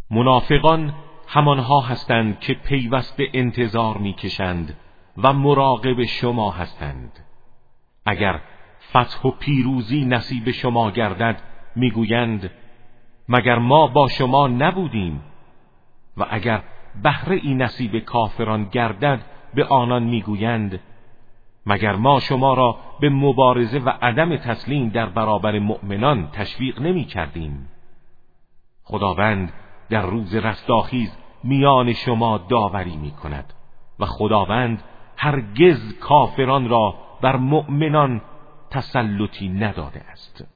منافقان همانها هستند که پیوسته انتظار میکشند و مراقب شما هستند. اگر فتح و پیروزی نصیب شما گردد میگویند مگر ما با شما نبودیم؟ و اگر بهره ای نصیب کافران گردد به آنان میگویند مگر ما شما را به مبارزه و عدم تسلیم در برابر مؤمنان تشویق نمی کردیم؟ خداوند در روز رستاخیز میان شما داوری می کند و خداوند هرگز کافران را بر مؤمنان تسلطی نداده است.